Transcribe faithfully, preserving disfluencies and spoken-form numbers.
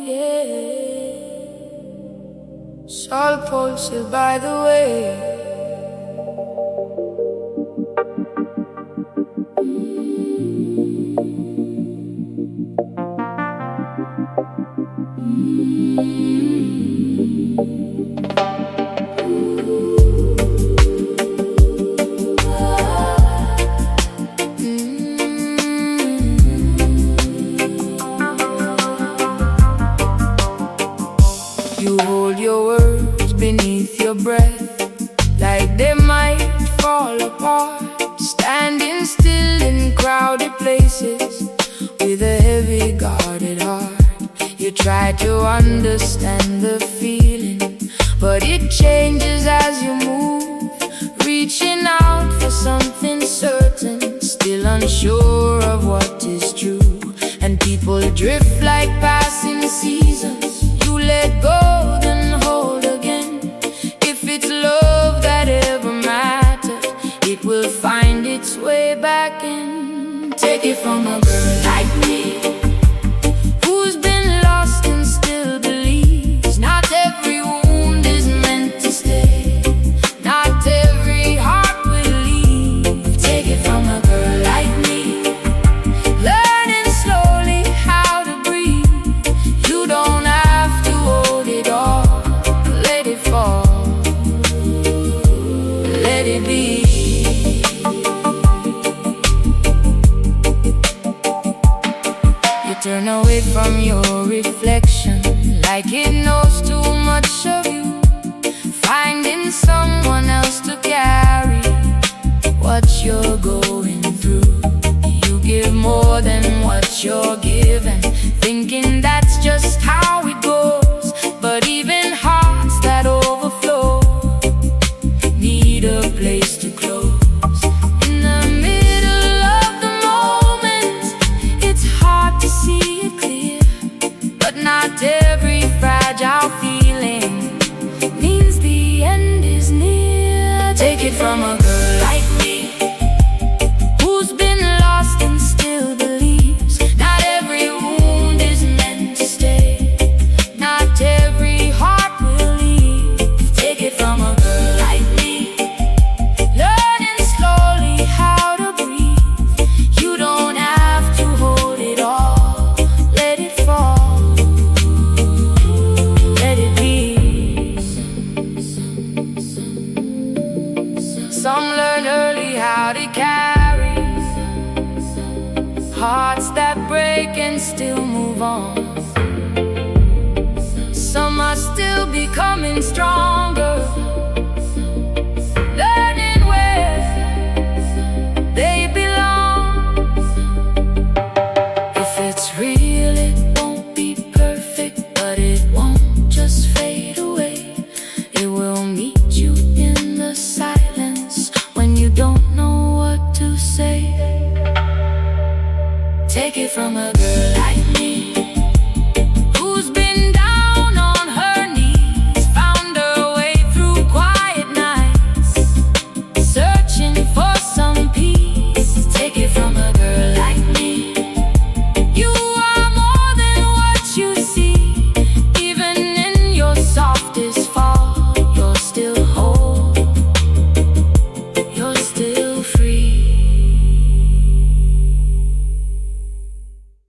yeah. Salt pulses by the way. You hold your words beneath your breath, like they might fall apart. Standing still in crowded places with a heavy guarded heart. You try to understand the feeling, but it changes as you move. Reaching out for something certain, still unsure of what is true. And people drift like passing seasons. You let go, then hold again. If it's love that ever mattered, it will find its way back in. Take it from a girl like me, who's been lost and still believes. Not every wound is meant to stay, not every heart will leave. Take it from a girl like me, learning slowly how to breathe. You don't have to hold it all, let it fall, let it be. You turn away from your reflection, like it knows too much of you. Finding someone else to carry what you're going through. You give more than what you're given, thinking that's just how it goes. But even hearts that overflow need a place to close. In the middle of the moment, it's hard to see it clear, but not every fragile feeling means the end is near. Take it from a girl like me, who's been lost and still believes. Not every wound is meant to stay, not every heart will leave. Take it from a girl like me, learning slowly how to breathe. You don't have to hold it all, let it fall, let it be. Some learn early how to carry hearts that break and still move on. Some are still becoming stronger, learning where they belong. If it's real, it won't be perfect, but it won't just fade away. It will meet you in the silence when you don't know what to say. Take it from a girl